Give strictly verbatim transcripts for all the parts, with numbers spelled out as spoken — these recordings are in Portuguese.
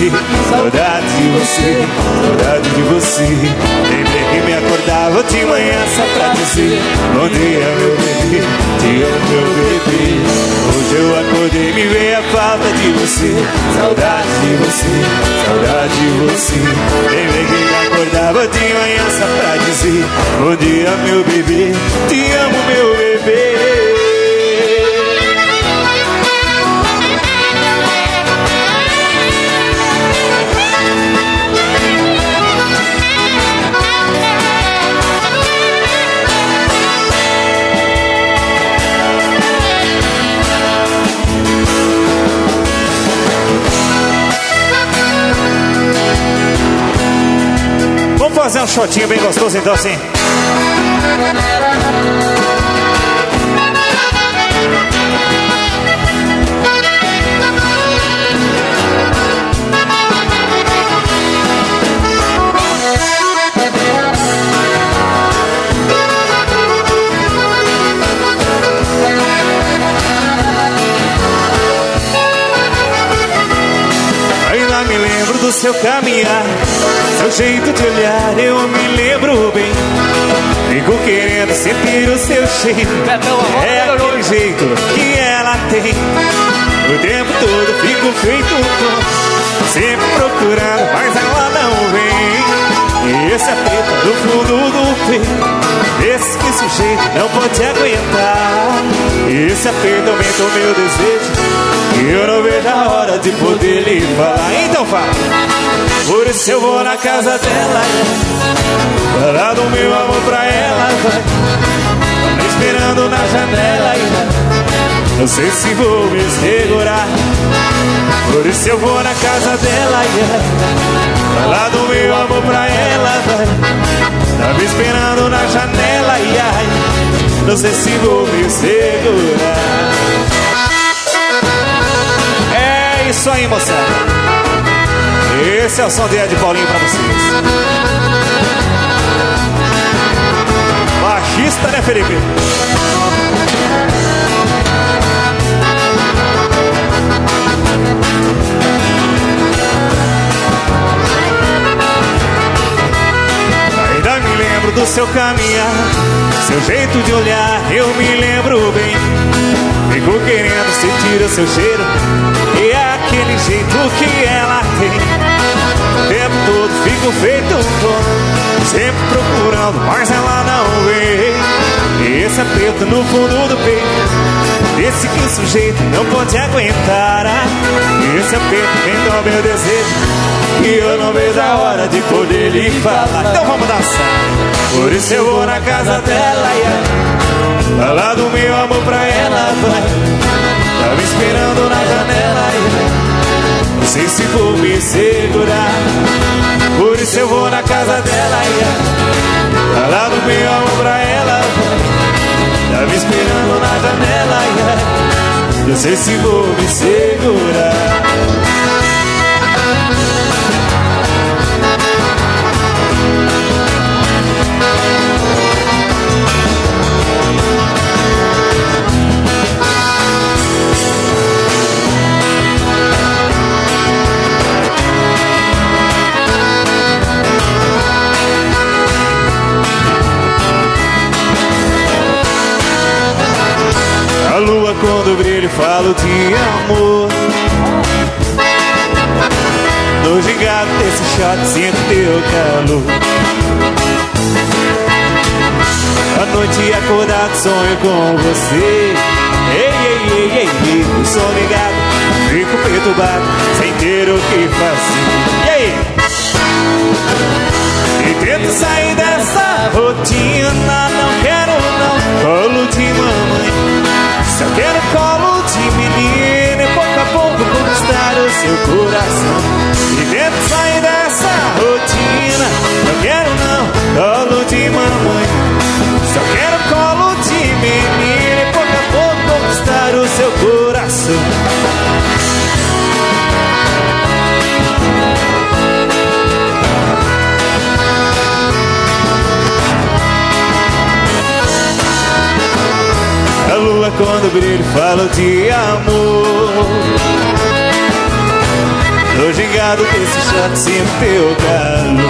bebê. Saudade de você, saudade de você. Lembrei que me acordava de manhã só pra dizer bom dia, meu bebê, te amo, meu bebê. Hoje eu acordei e me veio a falta de você. Saudade de você, saudade de você. Lembrei que me acordava de manhã só pra dizer bom dia, meu bebê, te amo, meu bebê. Vamos fazer um shotinho bem gostoso então assim. Ainda me lembro do seu caminhar, seu jeito de olhar, eu me lembro bem. Fico querendo sentir o seu cheiro. É aquele jeito que ela tem. O tempo todo fico feito um tonto, sempre procurando, mas ela não vem. E esse aperto no fundo do peito, esse que sujeito não pode aguentar. E esse aperto aumenta o meu desejo, e eu não vejo a hora de poder lhe falar. Então fala. Por isso eu vou na casa dela, falar do meu amor pra ela, vai. Tá me esperando na janela, e não sei se vou me segurar. Por isso eu vou na casa dela, falar do meu amor pra ela, vai. Tá me esperando na janela, e ai, não sei se vou me segurar. É isso aí, moçada. Esse é o som de Ed Paulinho pra vocês. Baixista, né, Felipe? Ainda me lembro do seu caminhar, seu jeito de olhar, eu me lembro bem. Fico querendo sentir o seu cheiro, e é aquele jeito que ela tem. O tempo todo fico feito um tonto, sempre procurando, mas ela não vem. E esse aperto no fundo do peito, esse que sujeito não pode aguentar. E esse aperto vem do meu desejo, e eu não vejo a hora de poder lhe falar. Então vamos dançar. Por isso eu vou na casa dela, e falar do meu amor pra ela, vai. Tá me esperando na janela, e não sei se vou me segurar. Por isso eu vou na casa dela, e falar do meu amor pra ela, vai. Tá me esperando na janela, e não sei se vou me segurar. A lua quando brilha falo de amor. No gingado desse shot sinto teu calor. À noite acordado sonho com você. Ei, ei, ei, ei, ei, o som ligado, fico perturbado sem ter o que fazer. E aí? E tento sair dessa rotina, não quero não colo de mamãe. Só quero colo de menina e pouco a pouco conquistar o seu coração. E tento sair dessa rotina, não quero não colo de mamãe. Só quero colo de menina e pouco a pouco conquistar o seu coração. A lua quando brilha fala de amor. No Tô gingado desse chato sem teu calo.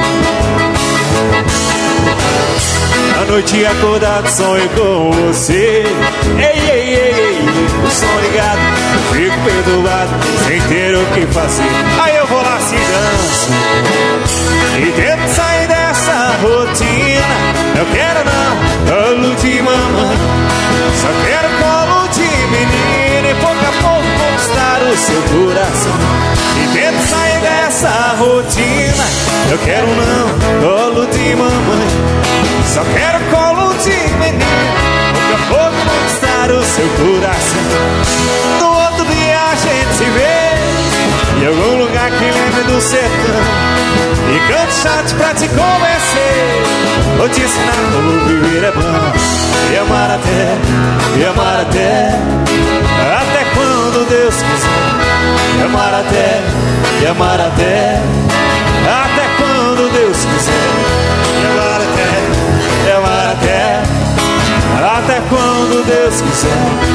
À noite acordado sonho com você. Ei, ei, ei, ei, o som ligado, fico perturbado sem ter o que fazer. Aí eu vou lá, se danço e tento sair dessa rotina. Não quero não, colo de mamãe, só quero colo de menina. E pouco a pouco conquistar o seu coração. E tento sair dessa rotina. Eu quero não, colo de mamãe, só quero colo de menina. Pouco a pouco conquistar o seu coração. No outro dia a gente se vê em algum lugar que lembre do sertão. E canto chat pra te convencer, vou te ensinar como viver é bom. E amar até, e amar até, até quando Deus quiser. E amar até, e amar até, até quando Deus quiser. E amar até, e amar até, até quando Deus quiser.